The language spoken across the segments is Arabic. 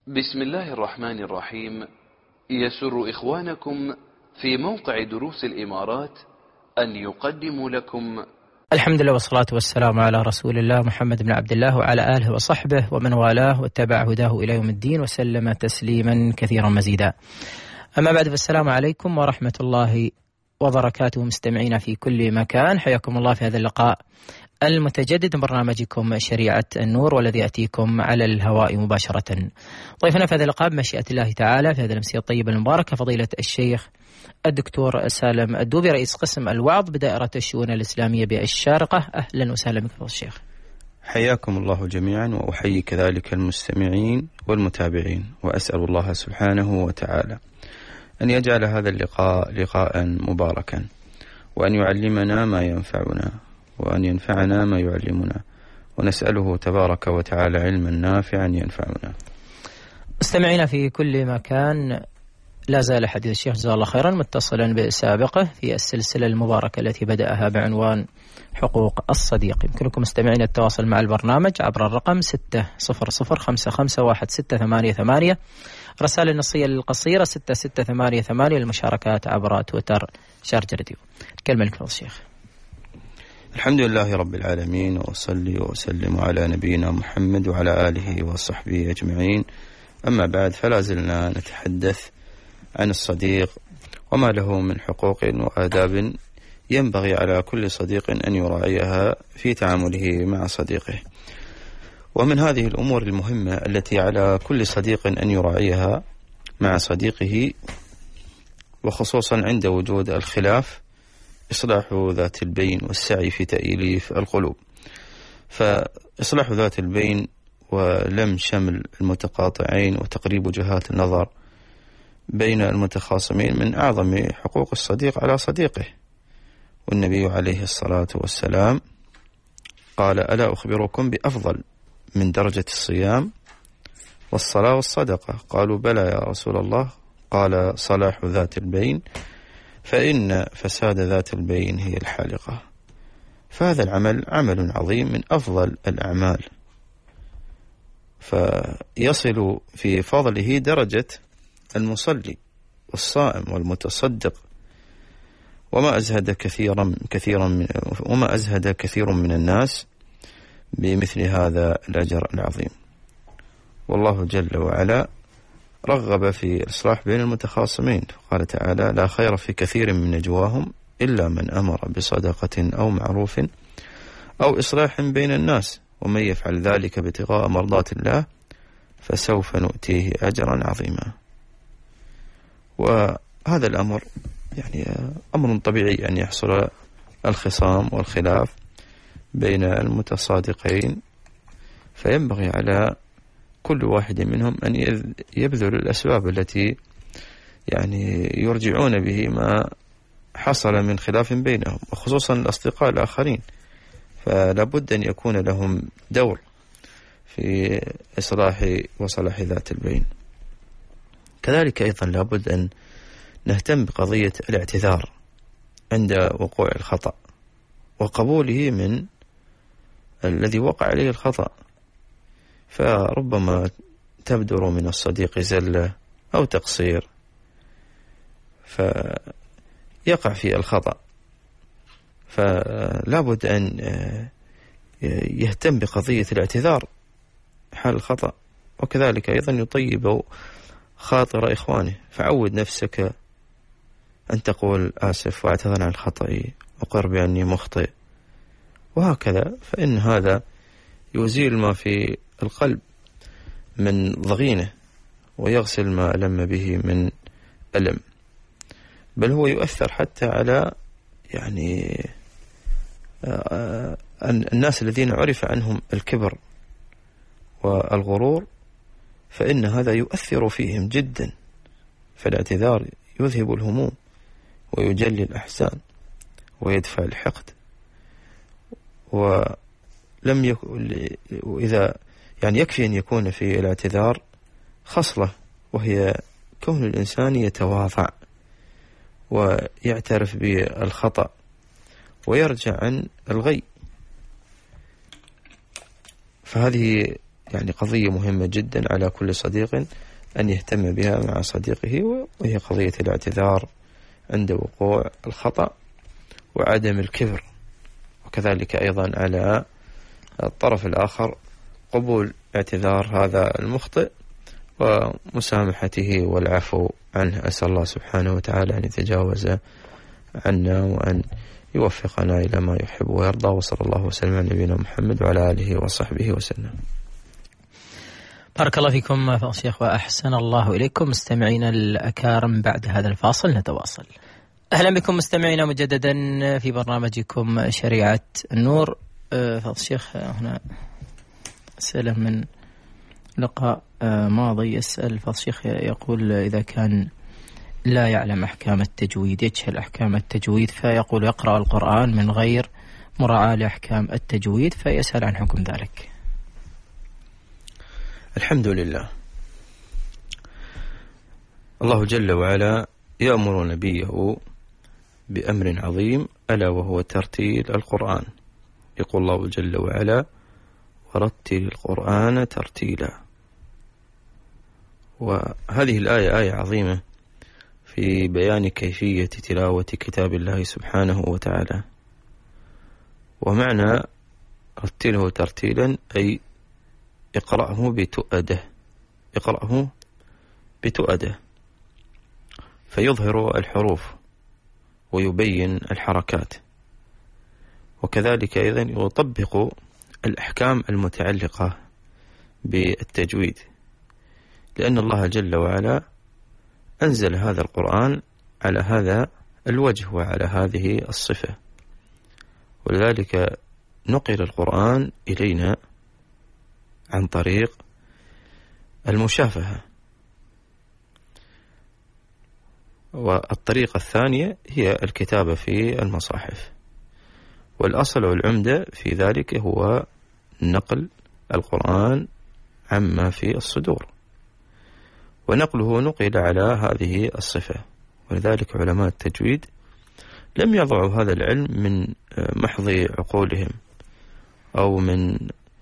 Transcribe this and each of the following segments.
بسم الله الرحمن الرحيم. يسر إخوانكم في موقع دروس الإمارات أن يقدموا لكم الحمد لله والصلاة والسلام على رسول الله محمد بن عبد الله وعلى آله وصحبه ومن والاه واتبع هداه إلى يوم الدين وسلم تسليما كثيرا مزيدا. أما بعد، فالسلام عليكم ورحمة الله وبركاته مستمعين في كل مكان، حياكم الله في هذا اللقاء المتجدد من برنامجكم شريعة النور، والذي يأتيكم على الهواء مباشرة. ضيفنا في هذا اللقاء بمشيئة الله تعالى في هذه الأمسية الطيبة المباركة فضيلة الشيخ الدكتور سالم الدوبي، رئيس قسم الوعظ بدائرة الشؤون الإسلامية بالشارقة. أهلا وسهلا بك فضيلة الشيخ. حياكم الله جميعا، وأحيي كذلك المستمعين والمتابعين، وأسأل الله سبحانه وتعالى أن يجعل هذا اللقاء لقاء مباركا، وأن يعلمنا ما ينفعنا، وأن ينفعنا ما يعلمنا، ونسأله تبارك وتعالى علما نافعا ينفعنا. مستمعينا في كل مكان، لا زال حديث الشيخ جزاه الله خيرا متصلا بسابقه في السلسلة المباركة التي بدأها بعنوان حقوق الصديق. يمكنكم مستمعين التواصل مع البرنامج عبر الرقم 6005516888، رسائل النصية القصيرة 6688، المشاركات عبر تويتر شارجة راديو. كلمة لك الشيخ. الحمد لله رب العالمين، وأصلي وأسلم على نبينا محمد وعلى آله وصحبه أجمعين. أما بعد، فلا زلنا نتحدث عن الصديق وما له من حقوق وآداب ينبغي على كل صديق أن يراعيها في تعامله مع صديقه. ومن هذه الأمور المهمة التي على كل صديق أن يراعيها مع صديقه، وخصوصا عند وجود الخلاف، إصلاح ذات البين والسعي في تأليف القلوب. فإصلاح ذات البين ولم شمل المتقاطعين وتقريب وجهات النظر بين المتخاصمين من أعظم حقوق الصديق على صديقه. والنبي عليه الصلاة والسلام قال: ألا أخبركم بأفضل من درجة الصيام والصلاة والصدقة؟ قالوا: بلى يا رسول الله. قال: صلاح ذات البين، فإن فساد ذات البين هي الحالقة. فهذا العمل عمل عظيم من أفضل الأعمال، فيصل في فضله درجة المصلي والصائم والمتصدق. وما أزهد كثير من الناس بمثل هذا الأجر العظيم. والله جل وعلا رغب في الإصلاح بين المتخاصمين، قال تعالى: لا خير في كثير من نجواهم إلا من أمر بصدقة أو معروف أو إصلاح بين الناس، ومن يفعل ذلك ابتغاء مرضات الله فسوف نؤتيه أجرا عظيما. وهذا الأمر يعني أمر طبيعي أن يحصل الخصام والخلاف بين المتصادقين، فينبغي على كل واحد منهم أن يبذل الأسباب التي يعني يرجعون به ما حصل من خلاف بينهم، وخصوصا الأصدقاء الآخرين، فلا بد أن يكون لهم دور في إصلاح وصلاح ذات البين. كذلك أيضا لا بد أن نهتم بقضية الاعتذار عند وقوع الخطأ، وقبوله من الذي وقع عليه الخطأ. فربما تبدر من الصديق زلة أو تقصير فيقع في الخطأ، فلا بد أن يهتم بقضية الاعتذار حال الخطأ، وكذلك أيضا يطيب خاطر إخوانه. فعود نفسك أن تقول: آسف واعتذر عن خطئي وقر بأني مخطئ، وهكذا، فإن هذا يزيل ما في القلب من ضغينه، ويغسل ما ألم به من ألم، بل هو يؤثر حتى على يعني الناس الذين عرف عنهم الكبر والغرور، فإن هذا يؤثر فيهم جدا. فالاعتذار يذهب الهموم ويجلي الأحزان ويدفع الحقد. وإذا يعني يكفي أن يكون في الاعتذار خصلة، وهي كون الإنسان يتواضع ويعترف بالخطأ ويرجع عن الغي. فهذه يعني قضية مهمة جدا على كل صديق أن يهتم بها مع صديقه، وهي قضية الاعتذار عند وقوع الخطأ وعدم الكبر، وكذلك أيضا على الطرف الآخر قبول اعتذار هذا المخطئ ومسامحته والعفو عنه. أسأل الله سبحانه وتعالى أن يتجاوز عنا وأن يوفقنا إلى ما يحب ويرضى، وصلى الله وسلم على نبينا محمد وعلى آله وصحبه وسلم. بارك الله فيكم فضيلة الشيخ وأحسن الله إليكم. مستمعينا الأكارم، بعد هذا الفاصل نتواصل. أهلا بكم مستمعينا مجددا في برنامجكم شريعة النور. فضيلة الشيخ، هنا أسئلة من لقاء ماضي. يسأل فضيلة الشيخ، يقول إذا كان لا يعلم أحكام التجويد، يجهل أحكام التجويد، فيقول يقرأ القرآن من غير مراعاة لأحكام التجويد، فيسأل عن حكم ذلك. الحمد لله. الله جل وعلا يأمر نبيه بأمر عظيم، ألا وهو ترتيل القرآن. يقول الله جل وعلا: ورتل القرآن ترتيلا. وهذه الآية آية عظيمة في بيان كيفية تلاوة كتاب الله سبحانه وتعالى. ومعنى رتله ترتيلا أي اقرأه بتؤده، اقرأه بتؤده، فيظهر الحروف ويبين الحركات، وكذلك أيضا يطبق الأحكام المتعلقة بالتجويد، لأن الله جل وعلا أنزل هذا القرآن على هذا الوجه وعلى هذه الصفة، ولذلك نقل القرآن إلينا عن طريق المشافهة. والطريقة الثانية هي الكتابة في المصاحف، والأصل والعمدة في ذلك هو نقل القرآن عما في الصدور، ونقله نقل على هذه الصفة. ولذلك علماء التجويد لم يضعوا هذا العلم من محض عقولهم أو من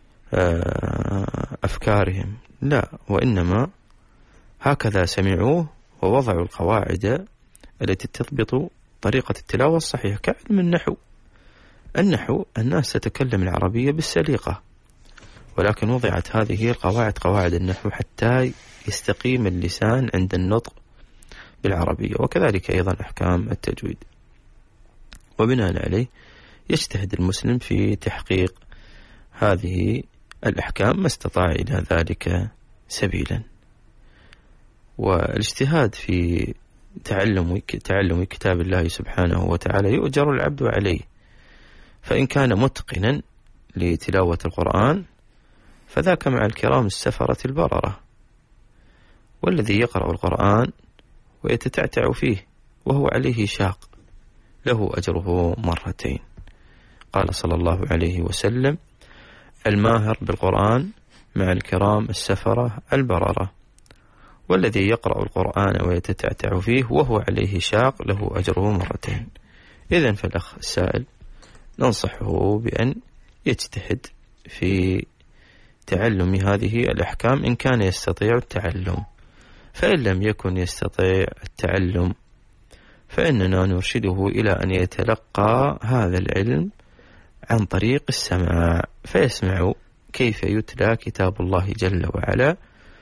أفكارهم، لا، وإنما هكذا سمعوه ووضعوا القواعد التي تضبط طريقة التلاوة الصحيحة، كعلم النحو. النحو الناس تتكلم العربية بالسليقة، ولكن وضعت هذه القواعد، قواعد النحو، حتى يستقيم اللسان عند النطق بالعربية، وكذلك أيضا أحكام التجويد. وبناء عليه يجتهد المسلم في تحقيق هذه الأحكام ما استطاع إلى ذلك سبيلا. والاجتهاد في تعلم كتاب الله سبحانه وتعالى يؤجر العبد عليه، فإن كان متقنا لتلاوة القرآن فذاك مع الكرام السفرة البررة. والذي يقرأ القرآن ويتتعتع فيه وهو عليه شاق له أجره مرتين. قال صلى الله عليه وسلم: الماهر بالقرآن مع الكرام السفرة البررة، والذي يقرأ القرآن ويتتعتع فيه وهو عليه شاق له أجره مرتين. إذن فالأخ السائل ننصحه بأن يجتهد في تعلم هذه الأحكام إن كان يستطيع التعلم، فإن لم يكن يستطيع التعلم فإننا نرشده إلى أن يتلقى هذا العلم عن طريق السماع، فيسمع كيف يتلى كتاب الله جل وعلا،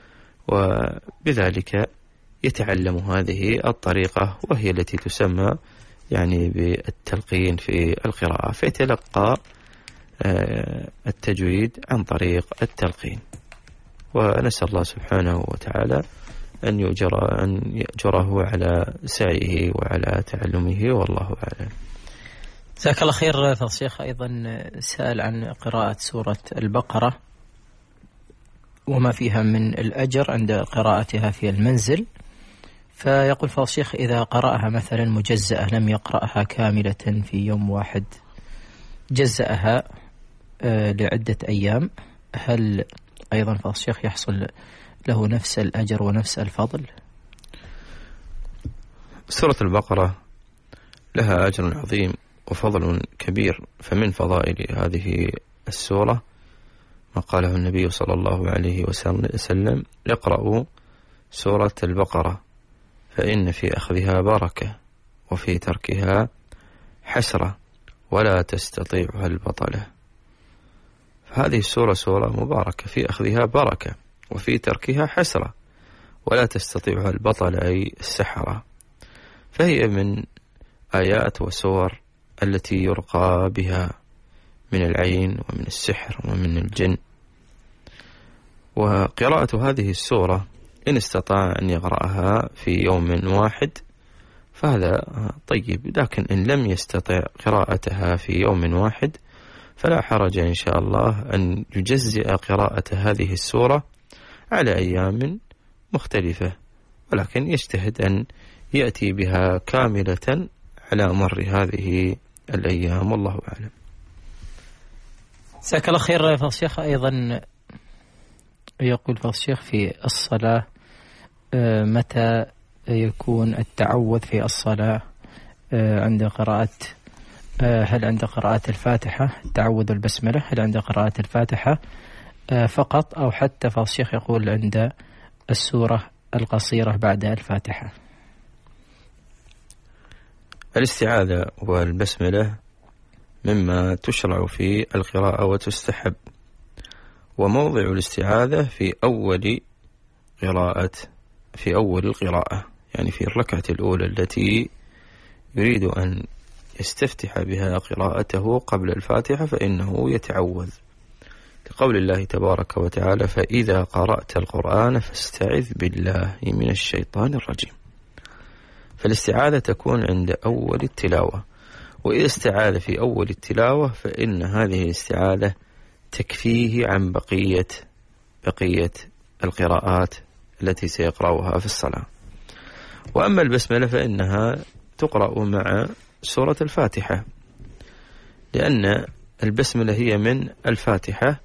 وبذلك يتعلم هذه الطريقة وهي التي تسمى يعني بالتلقين في القراءة، فيتلقى التجويد عن طريق التلقين. ونسأل الله سبحانه وتعالى أن يجره على سعيه وعلى تعلمه، والله أعلم. جزاك الله خير. فضيلة الشيخ أيضا سأل عن قراءة سورة البقرة وما فيها من الأجر عند قراءتها في المنزل، فيقول فضيلة الشيخ إذا قرأها مثلا مجزأة لم يقرأها كاملة في يوم واحد، جزأها لعدة أيام، هل أيضا فضيلة الشيخ يحصل له نفس الأجر ونفس الفضل؟ سورة البقرة لها أجر عظيم وفضل كبير، فمن فضائل هذه السورة ما قاله النبي صلى الله عليه وسلم: اقرأوا سورة البقرة فإن في أخذها بركة وفي تركها حسرة ولا تستطيعها البطلة. فهذه السورة سورة مباركة، في أخذها بركة وفي تركها حسرة ولا تستطيعها البطلة أي السحرة. فهي من آيات وسور التي يرقى بها من العين ومن السحر ومن الجن. وقراءة هذه السورة إن استطاع أن يقرأها في يوم واحد فهذا طيب، لكن إن لم يستطع قراءتها في يوم واحد فلا حرج إن شاء الله أن يجزئ قراءة هذه السورة على أيام مختلفة، ولكن يجتهد أن يأتي بها كاملة على مر هذه الأيام، والله أعلم. جزاك الله خير فضل الشيخ. أيضا يقول فضل الشيخ في الصلاة متى يكون التعوذ في الصلاة عند قراءة هل عند قراءة الفاتحة التعوذ البسملة، هل عند قراءة الفاتحة فقط، أو حتى فضل الشيخ يقول عند السورة القصيرة بعد الفاتحة؟ الاستعاذة والبسملة مما تشرع في القراءة وتستحب، وموضع الاستعاذة في أول القراءة، يعني في الركعة الأولى التي يريد أن يستفتح بها قراءته قبل الفاتحة فإنه يتعوذ، لقول الله تبارك وتعالى: فإذا قرأت القرآن فاستعذ بالله من الشيطان الرجيم. فالاستعاذة تكون عند أول التلاوة، وإذا استعاذ في أول التلاوة فإن هذه الاستعاذة تكفيه عن بقية القراءات التي سيقرأها في الصلاة. وأما البسملة فإنها تقرأ مع سورة الفاتحة، لأن البسملة هي من الفاتحة،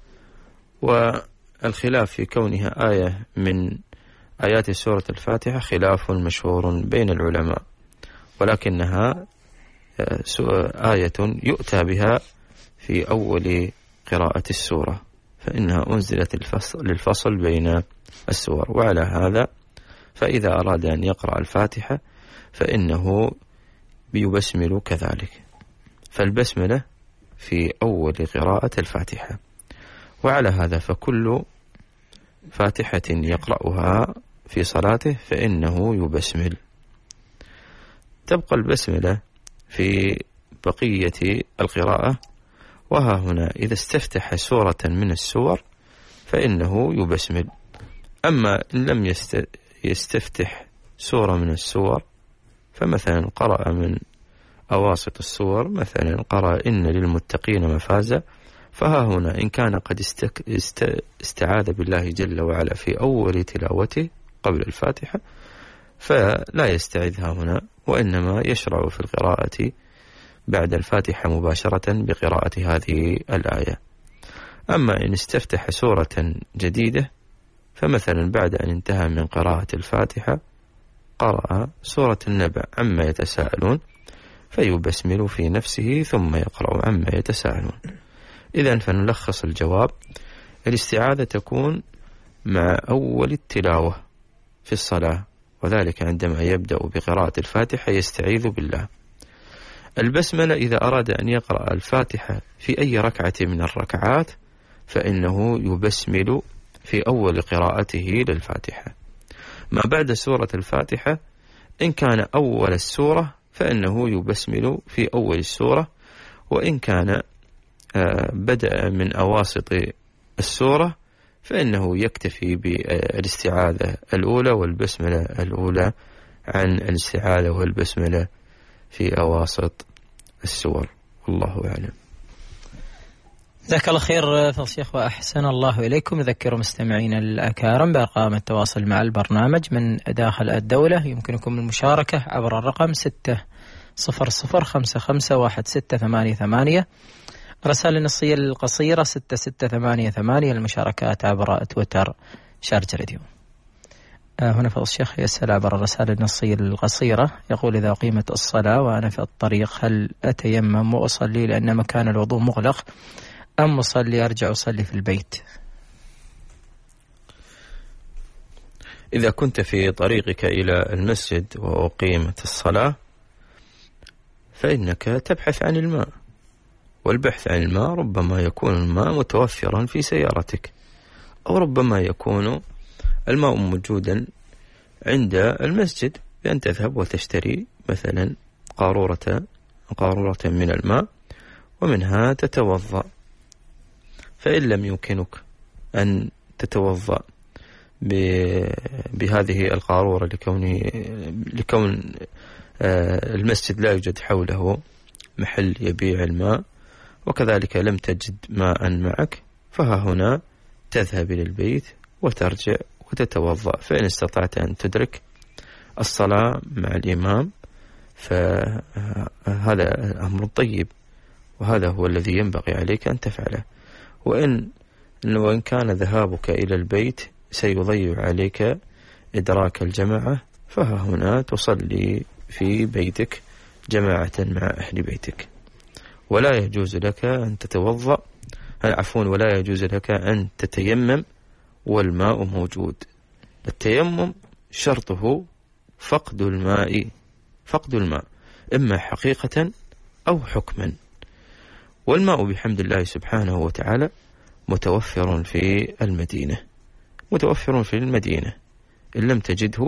والخلاف في كونها آية من آيات سورة الفاتحة خلاف مشهور بين العلماء، ولكنها آية يؤتى بها في أول قراءة السورة، فإنها أنزلت للفصل بين السور. وعلى هذا فإذا أراد أن يقرأ الفاتحة فإنه يبسمل كذلك، فالبسملة في أول قراءة الفاتحة. وعلى هذا فكل فاتحة يقرأها في صلاته فإنه يبسمل. تبقى البسملة في بقية القراءة، وها هنا إذا استفتح سورة من السور فإنه يبسمل. أما إن لم يستفتح سورة من السور، فمثلا قرأ من أواسط السور، مثلا قرأ إن للمتقين مفازا، فها هنا إن كان قد استعاذ بالله جل وعلا في أول تلاوته قبل الفاتحة فلا يستعذها هنا، وإنما يشرع في القراءة بعد الفاتحة مباشرة بقراءة هذه الآية. أما إن استفتح سورة جديدة، فمثلا بعد أن انتهى من قراءة الفاتحة قرأ سورة النبأ عما يتساءلون فيبسمل في نفسه ثم يقرأ عما يتساءلون. إذن فنلخص الجواب: الاستعاذة تكون مع أول التلاوة في الصلاة، وذلك عندما يبدأ بقراءة الفاتحة يستعيذ بالله. البسملة إذا أراد أن يقرأ الفاتحة في أي ركعة من الركعات فإنه يبسمل في أول قراءته للفاتحة. ما بعد سورة الفاتحة إن كان أول السورة فإنه يبسمل في أول السورة، وإن كان بدأ من أواسط السورة فإنه يكتفي بالاستعاذة الأولى والبسملة الأولى عن الاستعاذة والبسملة في أواسط السور، والله أعلم. جزاك الله خير فضل الشيخ وأحسن الله إليكم. أذكر مستمعينا الأكارم بأرقام التواصل مع البرنامج من داخل الدولة. يمكنكم المشاركة عبر الرقم 600551688. رسائل النصية القصيرة 6688. المشاركات عبر تويتر شارج راديو. هنا فضل الشيخ يسأل عبر الرسائل النصية القصيرة، يقول: إذا قيمت الصلاة وأنا في الطريق هل أتيمم وأصلي لأن مكان الوضوء مغلق أم أصلي أرجع أصلي في البيت؟ إذا كنت في طريقك إلى المسجد وأقيمت الصلاة فإنك تبحث عن الماء، والبحث عن الماء ربما يكون الماء متوفرا في سيارتك، أو ربما يكون الماء موجودا عند المسجد بأن تذهب وتشتري مثلا قارورة من الماء ومنها تتوضأ. فإن لم يمكنك أن تتوضأ بهذه القارورة لكون المسجد لا يوجد حوله محل يبيع الماء، وكذلك لم تجد ماء معك، فها هنا تذهب إلى البيت وترجع وتتوضأ. فإن استطعت أن تدرك الصلاة مع الإمام فهذا أمر طيب، وهذا هو الذي ينبغي عليك أن تفعله. وإن كان ذهابك إلى البيت سيضيع عليك إدراك الجماعة، فها هنا تصلي في بيتك جماعة مع أهل بيتك. ولا يجوز لك أن تتوضأ، ولا يجوز لك أن تتيمم والماء موجود. التيمم شرطه فقد الماء إما حقيقة أو حكما، والماء بحمد الله سبحانه وتعالى متوفر في المدينة. إن لم تجده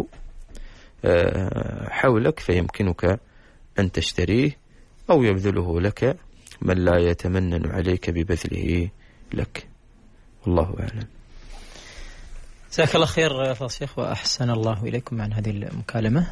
حولك فيمكنك أن تشتريه أو يبذله لك من لا يتمنن عليك ببذله لك، والله أعلم. جزاك الله خير فضيلة الشيخ، وأحسن الله إليكم عن هذه المكالمة.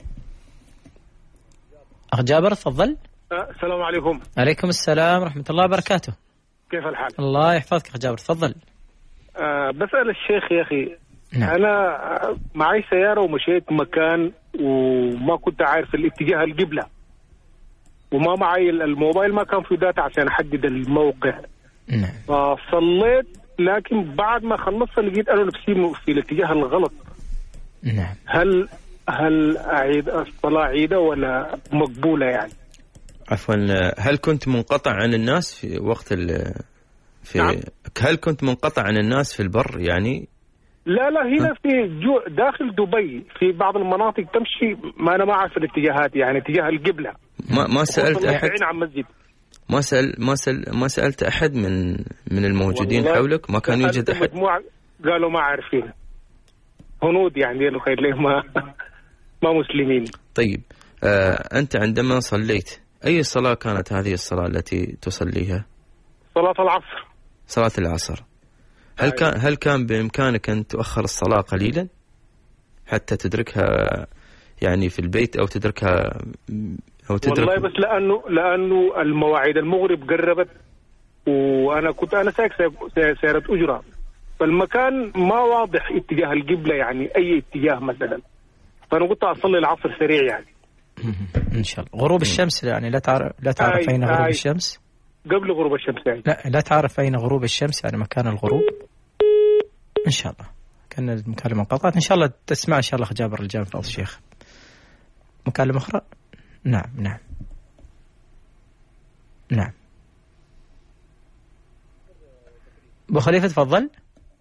أخ جابر تفضل. السلام عليكم. عليكم السلام ورحمة الله وبركاته. كيف الحال؟ الله يحفظك أخ جابر تفضل. بسأل الشيخ يا أخي. نعم. أنا معي سيارة ومشيت مكان وما كنت عارف الاتجاه القبلة، وما معي الموبايل، ما كان في داتا عشان أحدد الموقع. نعم. فصليت، لكن بعد ما خلصت لقيت أنا نفسي في الاتجاه الغلط. نعم. هل أعيد الصلاة عيدة ولا مقبولة يعني؟ عفوا، هل كنت منقطع عن الناس في وقت نعم. هل كنت منقطع عن الناس في البر يعني؟ لا هنا في داخل دبي في بعض المناطق تمشي ما أنا ما أعرف الاتجاهات، يعني اتجاه القبلة. ما سألت أحد؟ عن مسجد. ما سألت أحد من الموجودين حولك؟ ما كان يوجد أحد؟ مجموعة قالوا ما عارفين، هنود يعني قالوا خير ليه ما مسلمين. طيب، أنت عندما صليت أي صلاة كانت هذه الصلاة التي تصليها؟ صلاة العصر. هل كان بإمكانك أن تؤخر الصلاة قليلا حتى تدركها يعني في البيت أو تدركها والله بس لأنه المواعيد المغرب قربت، وأنا كنت سايق سيارة أجرة، فالمكان ما واضح اتجاه القبلة يعني أي اتجاه مثلا، فأنا قلت أصلي العصر سريع يعني. إن شاء الله. غروب الشمس يعني لا تعرف أين غروب الشمس؟ قبل غروب الشمس يعني. لا تعرف أين غروب الشمس يعني مكان الغروب؟ إن شاء الله. كان المكالمة انقطعت، إن شاء الله تسمع إن شاء الله جابر الجام فضل الشيخ. مكالمة أخرى. نعم. أبو خليفة تفضل.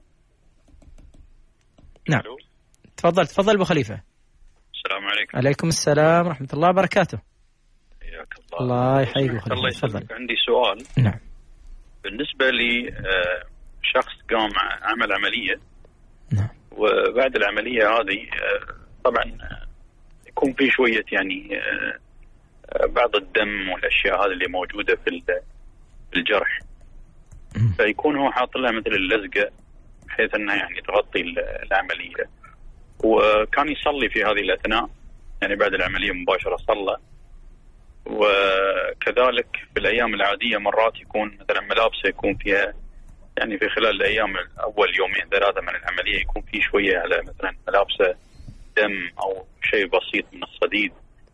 نعم. تفضل أبو خليفة. السلام عليكم. عليكم السلام ورحمة الله وبركاته. حياك الله يحييك أبو خليفة. الله يسلمك. عندي سؤال. نعم. بالنسبة لي شخص قام عمل عملية. نعم. وبعد العملية هذه طبعا يكون في شوية يعني بعض الدم والأشياء هذه اللي موجودة في الجرح، فيكون هو حاط لها مثل اللزقة بحيث أنها يعني تغطي العملية، وكان يصلي في هذه الأثناء يعني بعد العملية مباشرة صلى. وكذلك في الأيام العادية مرات يكون مثلا ملابسه يكون فيها يعني في خلال الأيام أول يومين ثلاثة من العملية يكون في شوية على مثلا ملابسه دم أو شيء بسيط من الصديد،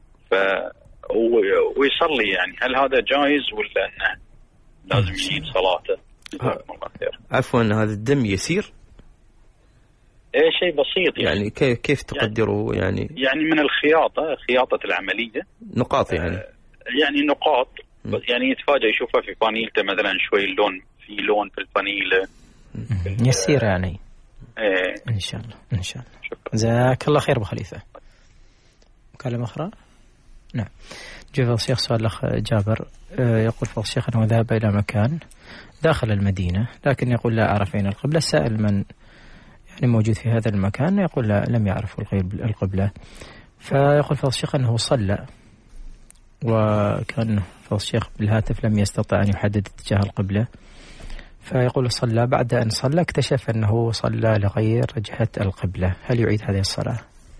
ويصلي. يعني هل هذا جائز ولا أنه لازم يعيد صلاته؟ الله خير. عفوا، هذا الدم يسير؟ شيء بسيط يعني كيف تقدره يعني من خياطة العملية نقاط يعني نقاط يعني يتفاجأ يشوفها في فانيلته مثلا شوي اللون في لون في الفانيلة يسير يعني. إن شاء الله إن شاء الله. جزاك الله خير أبو خليفة. مكالمة أخرى. نعم. جاء الشيخ سؤال الأخ جابر، يقول فضل الشيخ أنه ذهب إلى مكان داخل المدينة لكن يقول لا أعرف أين القبلة. سأل من يعني موجود في هذا المكان يقول لا لم يعرف القبلة. فيقول فضل الشيخ أنه صلى وكان فضل الشيخ بالهاتف لم يستطع أن يحدد اتجاه القبلة، فيقول صلى بعد أن صلى اكتشف أنه صلى لغير جهة القبلة، هل يعيد هذه الصلاة؟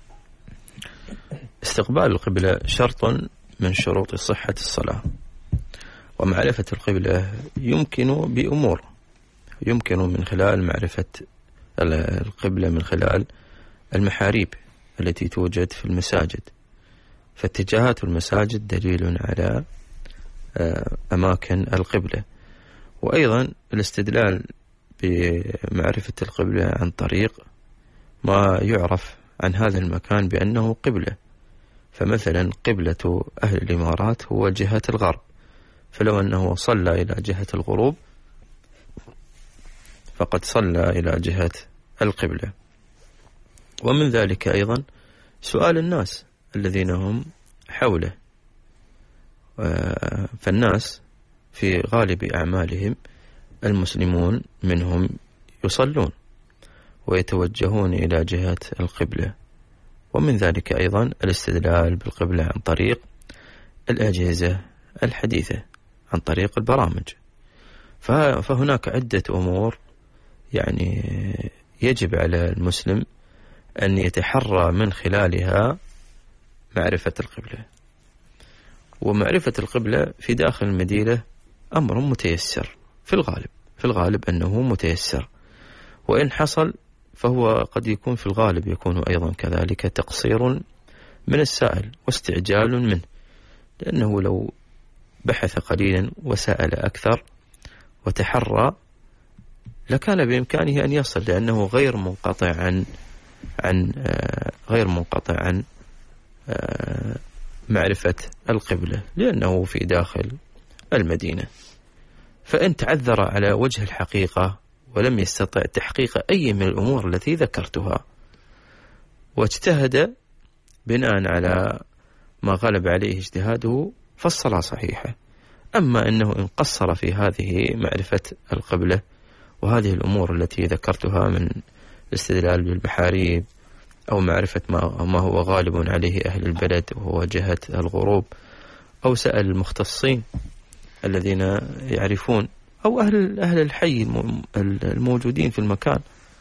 استقبال القبلة شرط من شروط صحة الصلاة، ومعرفة القبلة يمكن بأمور، يمكن من خلال معرفة القبلة من خلال المحاريب التي توجد في المساجد، فاتجاهات المساجد دليل على أماكن القبلة. وأيضا الاستدلال بمعرفة القبلة عن طريق ما يعرف عن هذا المكان بأنه قبلة، فمثلا قبلة أهل الإمارات هو جهة الغرب، فلو أنه صلى إلى جهة الغروب فقد صلى إلى جهة القبلة. ومن ذلك أيضا سؤال الناس الذين هم حوله، فالناس في غالب أعمالهم المسلمون منهم يصلون ويتوجهون إلى جهة القبلة. ومن ذلك أيضا الاستدلال بالقبلة عن طريق الأجهزة الحديثة، عن طريق البرامج. فهناك عدة أمور يعني يجب على المسلم أن يتحرى من خلالها معرفة القبلة. ومعرفة القبلة في داخل المدينة أمر متيسر في الغالب أنه متيسر، وإن حصل فهو قد يكون في الغالب يكون أيضا كذلك تقصير من السائل واستعجال منه، لأنه لو بحث قليلا وسأل أكثر وتحرى لكان بإمكانه أن يصل، لأنه غير منقطع عن معرفة القبلة، لأنه في داخل المدينة. فإن تعذر على وجه الحقيقة ولم يستطع تحقيق أي من الأمور التي ذكرتها واجتهد بناء على ما غلب عليه اجتهاده فالصلاة صحيحة. أما أنه إن قصر في هذه معرفة القبلة وهذه الأمور التي ذكرتها من الاستدلال بالمحاريب أو معرفة ما هو غالب عليه أهل البلد وهو جهة الغروب، أو سأل المختصين الذين يعرفون أو أهل الحي الموجودين في المكان،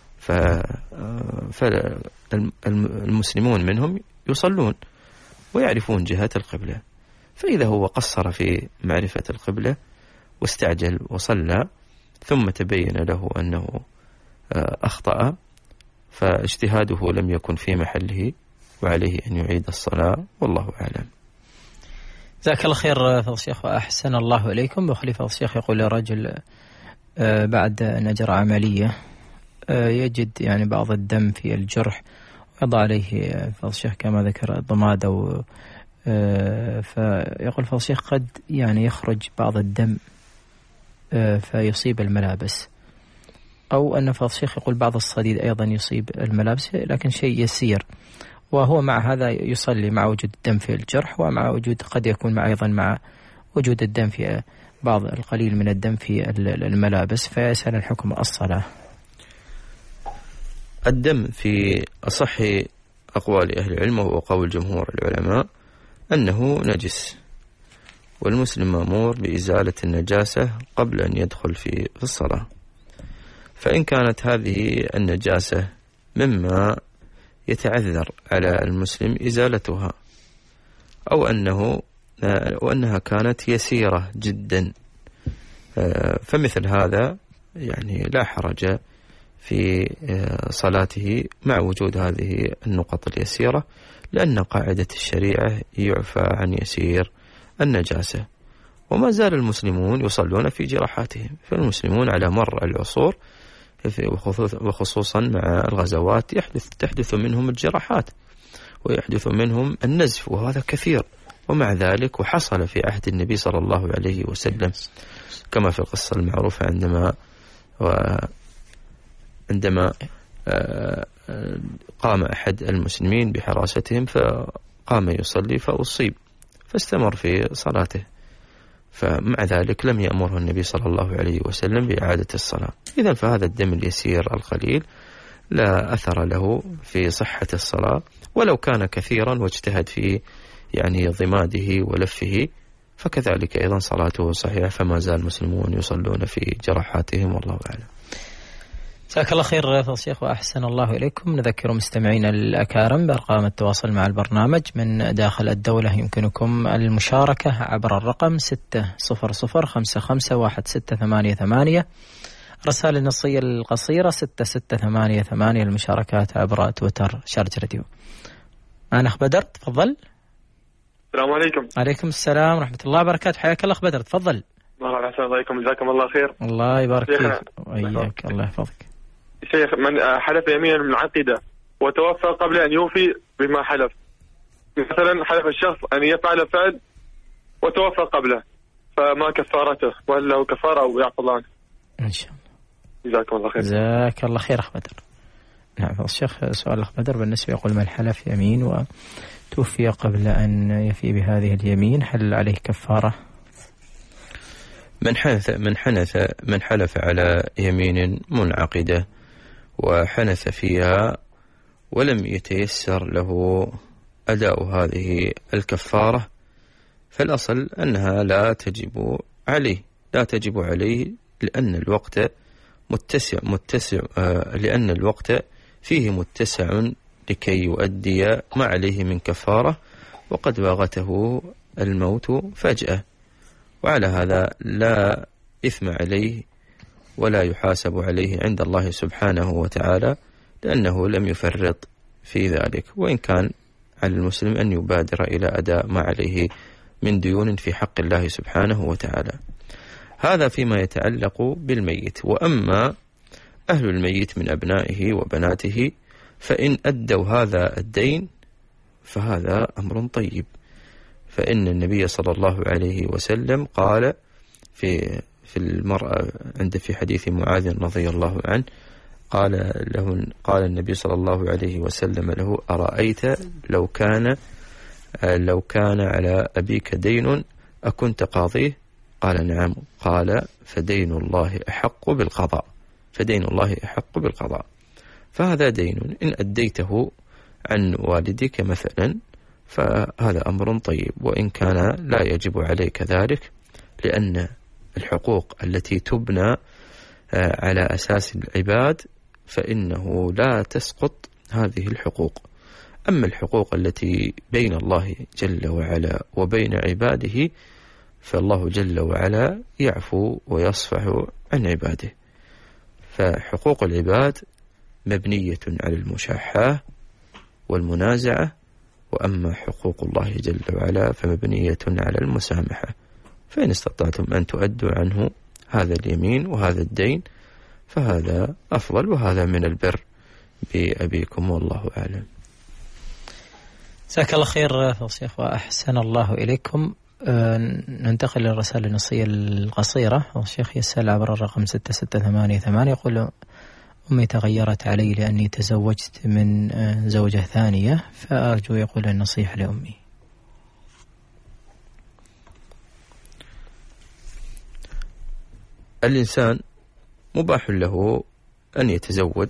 فالمسلمون منهم يصلون ويعرفون جهة القبلة. فإذا هو قصر في معرفة القبلة واستعجل وصلى ثم تبين له أنه أخطأ فاجتهاده لم يكن في محله وعليه أن يعيد الصلاة، والله أعلم. جزاك الله خير فضل الشيخ وأحسن الله إليكم. بخليفة الشيخ يقول رجل بعد أن أجرى عملية يجد يعني بعض الدم في الجرح ويضع عليه فضل الشيخ كما ذكر ضماد، فيقول فضل الشيخ قد يعني يخرج بعض الدم فيصيب الملابس، أو أن فضل الشيخ يقول بعض الصديد أيضا يصيب الملابس لكن شيء يسير، وهو مع هذا يصلي مع وجود الدم في الجرح ومع وجود قد يكون أيضا مع وجود الدم في بعض القليل من الدم في الملابس، فيسأل الحكم الصلاة. الدم في أصح أقوال أهل العلم وهو قول جمهور العلماء أنه نجس، والمسلم مأمور بإزالة النجاسة قبل أن يدخل في الصلاة. فإن كانت هذه النجاسة مما يتعذر على المسلم إزالتها أو أنها كانت يسيرة جدا، فمثل هذا يعني لا حرج في صلاته مع وجود هذه النقط اليسيرة، لأن قاعدة الشريعة يعفى عن يسير النجاسة. وما زال المسلمون يصلون في جراحاتهم، فالمسلمون على مر العصور وخصوصا مع الغزوات تحدث منهم الجراحات ويحدث منهم النزف، وهذا كثير ومع ذلك وحصل في عهد النبي صلى الله عليه وسلم كما في القصة المعروفة عندما قام أحد المسلمين بحراستهم فقام يصلي فأصيب فاستمر في صلاته، فمع ذلك لم يأمره النبي صلى الله عليه وسلم بإعادة الصلاة. إذن فهذا الدم اليسير القليل لا أثر له في صحة الصلاة، ولو كان كثيرا واجتهد في يعني ضماده ولفه فكذلك أيضا صلاته صحيحة، فما زال المسلمون يصلون في جراحاتهم والله أعلم. جزاك الله خير فضيلة الشيخ وأحسن الله إليكم. نذكر مستمعينا الأكارم بأرقام التواصل مع البرنامج من داخل الدولة. يمكنكم المشاركة عبر الرقم 600551688. رسائل النصية القصيرة 6688. المشاركات عبر تويتر شارج راديو. أنا أخ بدر، تفضل. السلام عليكم. عليكم السلام ورحمة الله وبركاته. حياك الله أخ بدر، تفضل. الله يحسن عليكم، جزاكم الله خير. الله يبارك فيك وإياك، الله يحفظك. شيخ، من حلف يمينا منعقدة وتوفى قبل أن يوفي بما حلف، مثلا حلف الشخص أن يفعل فعل وتوفى قبله، فما كفارته؟ وهل له كفارة أو يعفو الله عنه؟ إن شاء الله. جزاكم الله خير. جزاك الله خير أخ بدر. نعم الشيخ، سؤال أخ بدر بالنسبة يقول من حلف يمين وتوفي قبل أن يفي بهذه اليمين هل عليه كفارة؟ من حلف على يمين منعقدة وحنث فيها ولم يتيسر له أداء هذه الكفارة، فالأصل أنها لا تجب عليه لأن الوقت لأن الوقت فيه متسع لكي يؤدي ما عليه من كفارة، وقد باغته الموت فجأة، وعلى هذا لا إثم عليه ولا يحاسب عليه عند الله سبحانه وتعالى، لأنه لم يفرط في ذلك، وإن كان على المسلم أن يبادر إلى أداء ما عليه من ديون في حق الله سبحانه وتعالى. هذا فيما يتعلق بالميت. وأما أهل الميت من أبنائه وبناته فإن أدوا هذا الدين فهذا أمر طيب، فإن النبي صلى الله عليه وسلم قال في المرأة في حديث معاذ رضي الله عنه، قال النبي صلى الله عليه وسلم له: أرأيت لو كان على أبيك دين أكنت قاضيه؟ قال: نعم. قال: فدين الله أحق بالقضاء. فهذا دين إن أديته عن والدك مثلا فهذا أمر طيب، وإن كان لا يجب عليك ذلك، لأن الحقوق التي تبنى على أساس العباد فإنه لا تسقط هذه الحقوق. أما الحقوق التي بين الله جل وعلا وبين عباده فالله جل وعلا يعفو ويصفح عن عباده، فحقوق العباد مبنية على المشاحة والمنازعة، وأما حقوق الله جل وعلا فمبنية على المسامحة. فإن استطعتم أن تؤدوا عنه هذا اليمين وهذا الدين فهذا أفضل، وهذا من البر بأبيكم والله أعلم. جزاك الله خير فضيلة وأحسن الله إليكم. ننتقل للرسالة النصية القصيرة. الشيخ يسأل عبر الرقم 6688 يقول: أمي تغيرت علي لأني تزوجت من زوجة ثانية، فأرجو يقول النصيحة لأمي. الإنسان مباح له أن يتزوج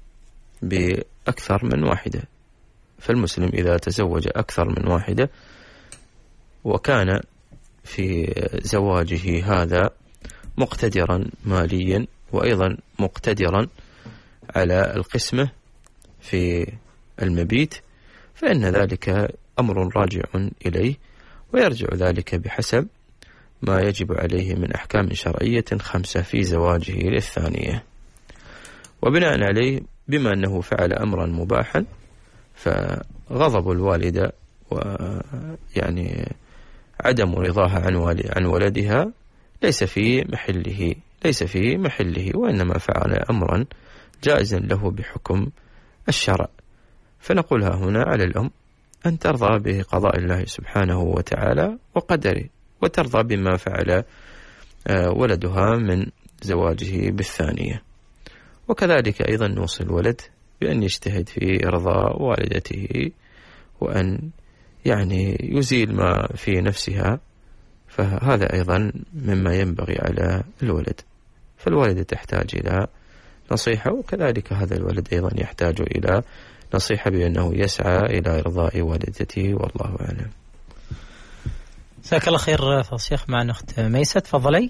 بأكثر من واحدة، فالمسلم إذا تزوج أكثر من واحدة وكان في زواجه هذا مقتدرا ماليا وأيضا مقتدرا على القسمة في المبيت، فإن ذلك أمر راجع إليه، ويرجع ذلك بحسب ما يجب عليه من أحكام شرعية 5 في زواجه للثانية. وبناء عليه بما أنه فعل أمرا مباحا فغضب الوالدة ويعني عدم رضاها عن ولدها ليس في محله، وإنما فعل أمرا جائزا له بحكم الشرع. فنقولها هنا على الأم أن ترضى بقضاء الله سبحانه وتعالى وقدره، وترضى بما فعل ولدها من زواجه بالثانية. وكذلك أيضا نوصي الولد بأن يجتهد في إرضاء والدته، وأن يعني يزيل ما في نفسها، فهذا أيضا مما ينبغي على الولد. فالوالدة تحتاج إلى نصيحة، وكذلك هذا الولد أيضا يحتاج إلى نصيحة بأنه يسعى إلى إرضاء والدته، والله أعلم. جزاك الله خير فضل الشيخ. معنا أخت ميسة، تفضلي.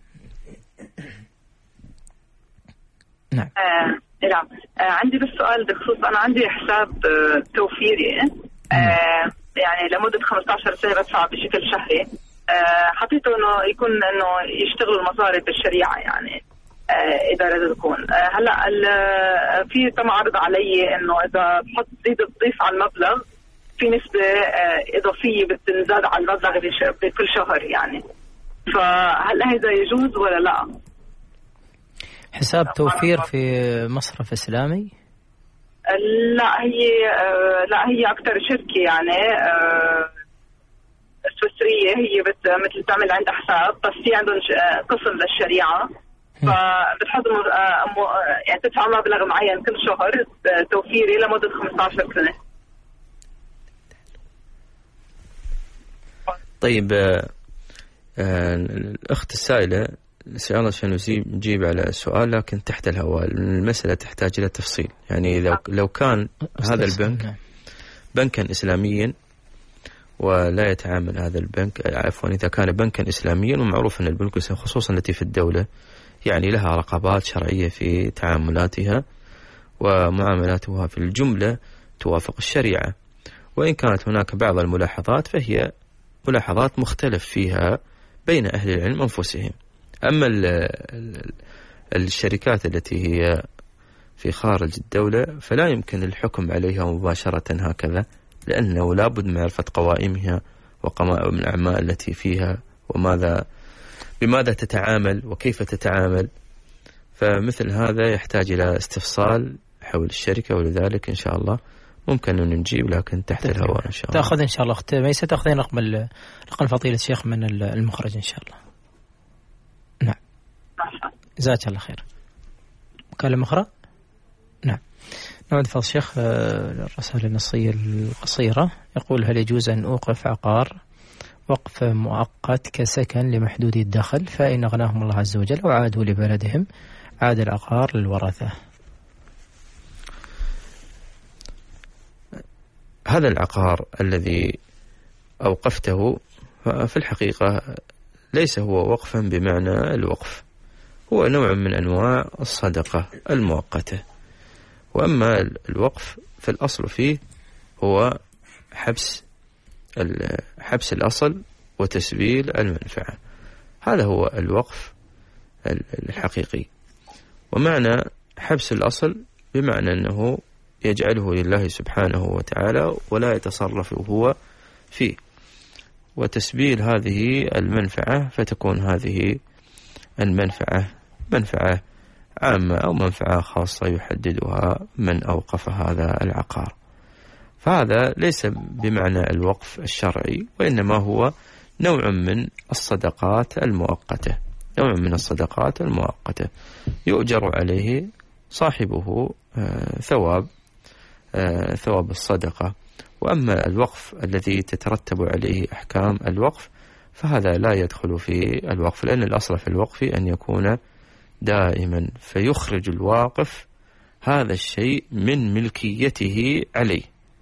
نعم. نعم، عندي بس سؤال بخصوص أنا عندي حساب توفيري يعني لمدة 15 سنة بدفع بشكل شهري. حطيته إنه يكون إنه يشتغلوا المصاري بالشريعة يعني إذا رد تكون. هلا في تم عرض علي إنه إذا بحط تضيف على المبلغ في نسبة إضافية بتنزاد على المبلغ بكل شهر يعني، فهل هذا يجوز ولا لا؟ حساب توفير في مصرف إسلامي؟ لا هي أكثر شركة يعني سويسرية، هي مثل تعمل عندها حساب بس في عندهم قسم للشريعة، فبتحط يعني تدفع مبلغ معين كل شهر توفيري لمدة 15 سنة. طيب الأخت السائلة سألنا عشان نجيب على السؤال، لكن تحت الهواء المسألة تحتاج إلى تفصيل. يعني لو كان هذا البنك بنكا إسلاميا ولا يتعامل هذا البنك، عفوا إذا كان بنكا إسلاميا ومعروف أن البنوك خصوصا التي في الدولة يعني لها رقابات شرعية في تعاملاتها ومعاملاتها في الجملة توافق الشريعة، وإن كانت هناك بعض الملاحظات فهي ملاحظات مختلف فيها بين أهل العلم أنفسهم. أما الشركات التي هي في خارج الدولة فلا يمكن الحكم عليها مباشرة هكذا، لأنه لابد من معرفة قوائمها وقوائم الأعمال التي فيها بماذا تتعامل وكيف تتعامل، فمثل هذا يحتاج إلى استفصال حول الشركة، ولذلك إن شاء الله ممكن أن نجيب لكن تحت الهواء إن شاء الله. تأخذ إن شاء الله أخت ميسة، تأخذين رقم فضيلة الشيخ من المخرج إن شاء الله. نعم، جزاك الله خير. مكالمة أخرى؟ نعم. نعود فضل الشيخ الرسالة النصية القصيرة، يقول: هل يجوز أن أوقف عقار وقف مؤقت كسكن لمحدودي الدخل، فإن أغناهم الله عز وجل وعادوا لبلدهم عاد العقار للورثة؟ هذا العقار الذي أوقفته في الحقيقة ليس هو وقفا بمعنى الوقف، هو نوع من أنواع الصدقة المؤقتة. وأما الوقف فالأصل فيه هو حبس الأصل وتسبيل المنفعة، هذا هو الوقف الحقيقي. ومعنى حبس الأصل بمعنى أنه يجعله لله سبحانه وتعالى ولا يتصرف هو فيه، وتسبيل هذه المنفعة فتكون هذه المنفعة منفعة عامة أو منفعة خاصة يحددها من أوقف هذا العقار. فهذا ليس بمعنى الوقف الشرعي، وإنما هو نوع من الصدقات المؤقتة، نوع من الصدقات المؤقتة يؤجر عليه صاحبه ثواب الصدقة. وأما الوقف الذي تترتب عليه أحكام الوقف فهذا لا يدخل في الوقف، لأن الأصل في الوقف أن يكون دائما، فيخرج الواقف هذا الشيء من ملكيته عليه،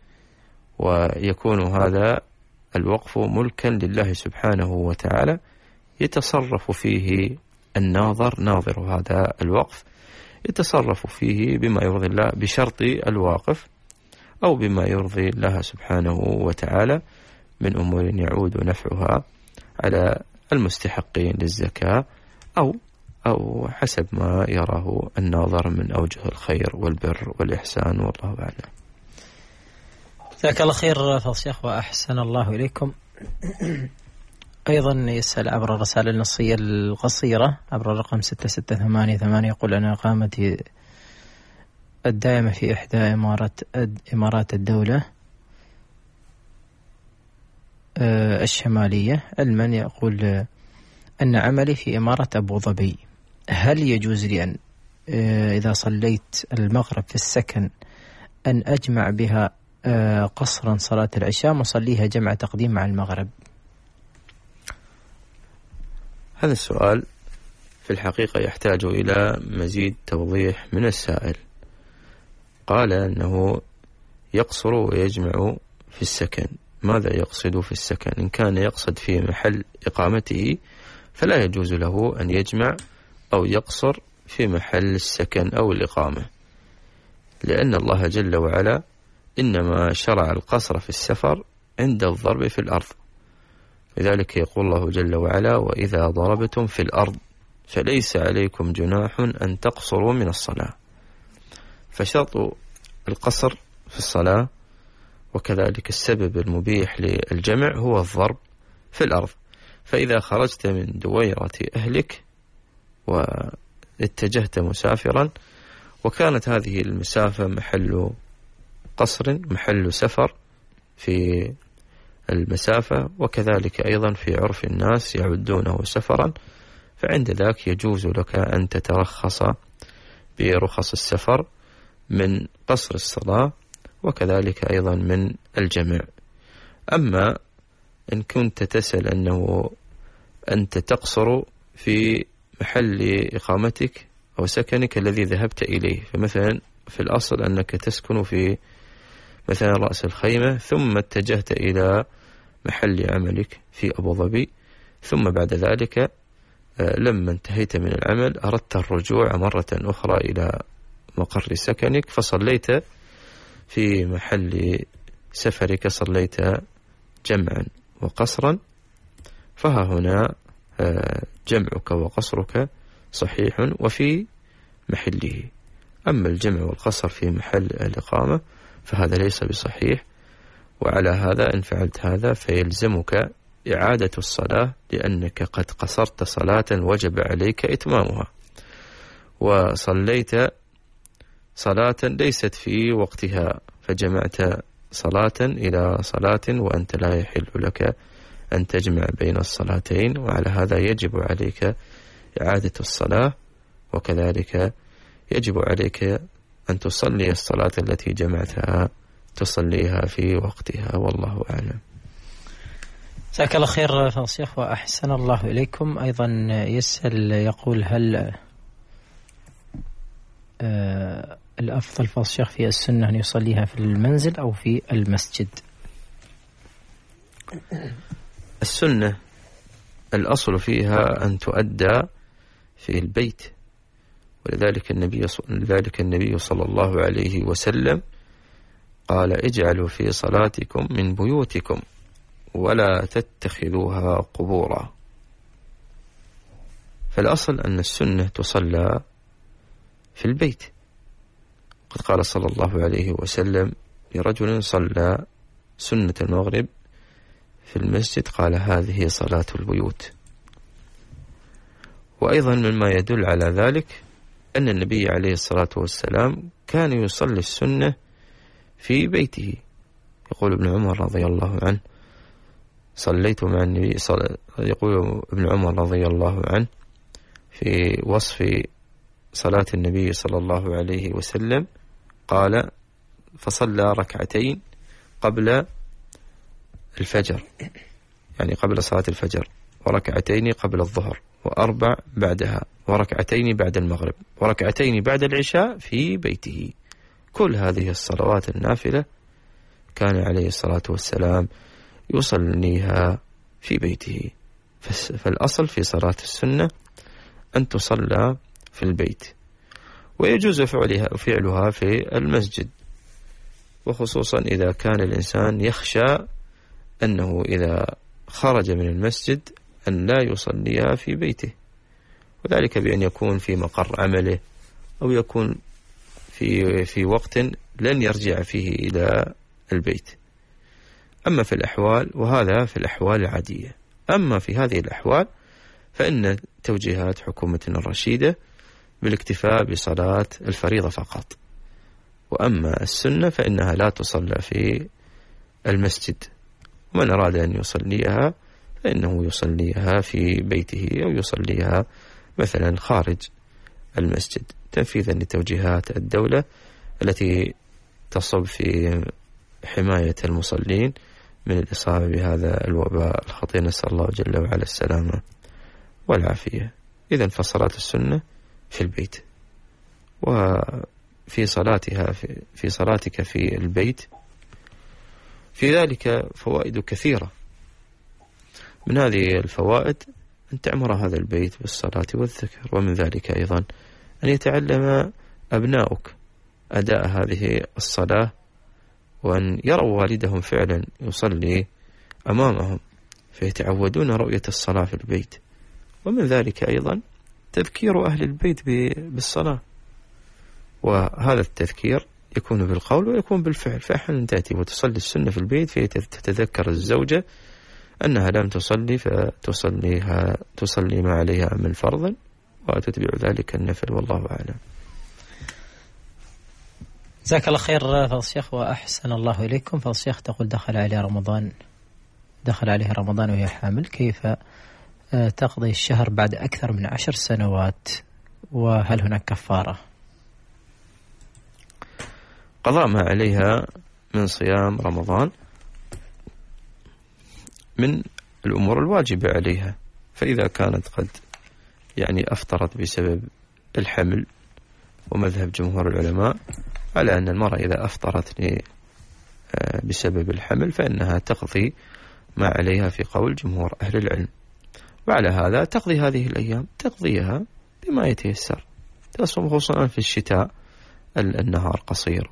ويكون هذا الوقف ملكا لله سبحانه وتعالى، يتصرف فيه ناظر هذا الوقف يتصرف فيه بما يرضي الله بشرط الواقف، أو بما يرضي الله سبحانه وتعالى من أمور يعود نفعها على المستحقين للزكاة، أو حسب ما يراه الناظر من أوجه الخير والبر والإحسان، والله أعلم. جزاك الله خير فضل الشيخ وأحسن الله إليكم. أيضا يسأل عبر الرسالة النصية القصيرة عبر الرقم 6688، يقول: أنا إقامتي الدائمة في إحدى إمارات الدولة، الشمالية، علما يقول أن عملي في إمارة أبو ظبي، هل يجوز لي أن إذا صليت المغرب في السكن أن أجمع بها قصرا صلاة العشاء وصليها جمع تقديم مع المغرب؟ هذا السؤال في الحقيقة يحتاج إلى مزيد توضيح من السائل. قال أنه يقصر ويجمع في السكن. ماذا يقصد في السكن؟ إن كان يقصد في محل إقامته فلا يجوز له أن يجمع أو يقصر في محل السكن أو الإقامة، لأن الله جل وعلا إنما شرع القصر في السفر عند الضرب في الأرض. لذلك يقول الله جل وعلا: وإذا ضربتم في الأرض فليس عليكم جناح أن تقصروا من الصلاة. فشرط القصر في الصلاة وكذلك السبب المبيح للجمع هو الضرب في الأرض. فإذا خرجت من دويرة أهلك واتجهت مسافرا وكانت هذه المسافة محل قصر، محل سفر في المسافة، وكذلك أيضا في عرف الناس يعدونه سفرا، فعند ذاك يجوز لك أن تترخص برخص السفر من قصر الصلاة وكذلك أيضا من الجمع. أما إن كنت تسأل أنه أنت تقصر في محل إقامتك أو سكنك الذي ذهبت إليه، فمثلا في الأصل أنك تسكن في مثلا رأس الخيمة ثم اتجهت إلى محل عملك في أبو ظبي، ثم بعد ذلك لما انتهيت من العمل أردت الرجوع مرة أخرى إلى مقر سكنك فصليت في محل سفرك، صليت جمعا وقصرا، فها هنا جمعك وقصرك صحيح وفي محله. أما الجمع والقصر في محل الإقامة فهذا ليس بصحيح، وعلى هذا إن فعلت هذا فيلزمك إعادة الصلاة، لأنك قد قصرت صلاة وجب عليك إتمامها، وصليت صلاة ليست في وقتها فجمعت صلاة إلى صلاة وأنت لا يحل لك أن تجمع بين الصلاتين، وعلى هذا يجب عليك إعادة الصلاة، وكذلك يجب عليك أن تصلي الصلاة التي جمعتها تصليها في وقتها، والله أعلم. جزاك الله خير فضيلة الشيخ وأحسن الله إليكم. أيضا يسأل يقول: هل الأفضل فضيلة الشيخ في السنة أن يصليها في المنزل أو في المسجد؟ السنة الأصل فيها أن تؤدى في البيت، ولذلك النبي صلى الله عليه وسلم قال: اجعلوا في صلاتكم من بيوتكم ولا تتخذوها قبورا. فالأصل أن السنة تصلى في البيت. قد قال صلى الله عليه وسلم لرجل صلى سنة المغرب في المسجد قال: هذه صلاة البيوت. وأيضا مما يدل على ذلك أن النبي عليه الصلاة والسلام كان يصلي السنة في بيته. يقول ابن عمر رضي الله عنه: صليت مع النبي يقول ابن عمر رضي الله عنه في وصف صلاة النبي صلى الله عليه وسلم قال: فصلى ركعتين قبل الفجر، يعني قبل صلاة الفجر، وركعتين قبل الظهر، وأربع بعدها، وركعتين بعد المغرب، وركعتين بعد العشاء في بيته. كل هذه الصلوات النافلة كان عليه الصلاة والسلام يصليها في بيته. فالأصل في صلاة السنة أن تصلى في البيت، ويجوز فعلها في المسجد، وخصوصا إذا كان الإنسان يخشى أنه إذا خرج من المسجد أن لا يصليها في بيته، وذلك بأن يكون في مقر عمله أو يكون في وقت لن يرجع فيه إلى البيت. أما في الأحوال، وهذا في الأحوال العادية، أما في هذه الأحوال فإن توجيهات حكومتنا الرشيدة بالاكتفاء بصلاة الفريضة فقط. وأما السنة فإنها لا تصلى في المسجد، ومن أراد أن يصليها فإنه يصليها في بيته أو يصليها مثلا خارج المسجد، تنفيذا لتوجيهات الدولة التي تصب في حماية المصلين من الإصابة بهذا الوباء الخطير، نسأل الله جل وعلا السلامة والعافية. إذن فصلاة السنة في البيت، وفي صلاتها في صلاتك في البيت في ذلك فوائد كثيرة. من هذه الفوائد أن تعمر هذا البيت بالصلاة والذكر، ومن ذلك أيضا أن يتعلم أبناؤك أداء هذه الصلاة، وأن يروا والدهم فعلا يصلي أمامهم فيتعودون رؤية الصلاة في البيت. ومن ذلك أيضا تذكير أهل البيت بالصلاة، وهذا التذكير يكون بالقول ويكون بالفعل. فأحيانا تأتي وتصلي السنة في البيت فتتذكر الزوجة أنها لم تصلي تصلي ما عليها من فرض وتتبع ذلك النفل، والله أعلم. جزاك الله خير فضل الشيخ وأحسن الله إليكم. فضل الشيخ تقول دخل عليها رمضان وهي حامل، كيف تقضي الشهر بعد أكثر من 10 سنوات، وهل هناك كفارة؟ قضاء ما عليها من صيام رمضان من الأمور الواجبة عليها، فإذا كانت قد أفطرت بسبب الحمل، ومذهب جمهور العلماء على أن المرأة إذا أفطرت بسبب الحمل فإنها تقضي ما عليها في قول جمهور أهل العلم، وعلى هذا تقضي هذه الأيام تقضيها بما يتيسر، تصوم خصوصا في الشتاء النهار قصير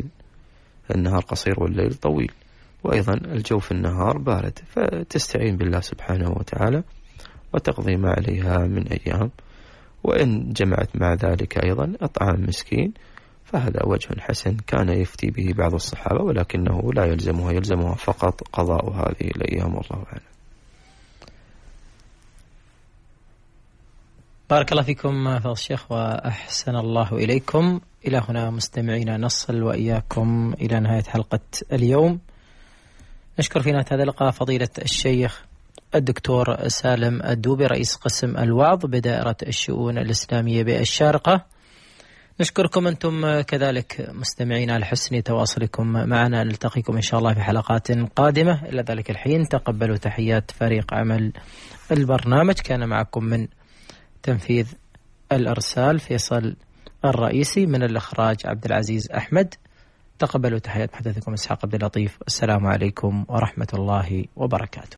والليل طويل، وأيضا الجو في النهار بارد، فتستعين بالله سبحانه وتعالى وتقضي ما عليها من أيام. وإن جمعت مع ذلك أيضا إطعام مسكين فهذا وجه حسن كان يفتي به بعض الصحابة، ولكنه لا يلزمها فقط قضاء هذه الأيام، والله أعلم. بارك الله فيكم فضل الشيخ وأحسن الله إليكم. إلى هنا مستمعينا نصل وإياكم إلى نهاية حلقة اليوم. نشكر في نهاية هذا اللقاء فضيلة الشيخ الدكتور سالم الدوبي رئيس قسم الوعظ بدائرة الشؤون الإسلامية بالشارقة. نشكركم أنتم كذلك مستمعين على حسن تواصلكم معنا. نلتقيكم إن شاء الله في حلقات قادمة. إلى ذلك الحين تقبلوا تحيات فريق عمل البرنامج. كان معكم من تنفيذ الإرسال فيصل الرئيسي، من الإخراج عبد العزيز أحمد. تقبلوا تحيات محدثكم إسحاق عبد اللطيف. السلام عليكم ورحمة الله وبركاته.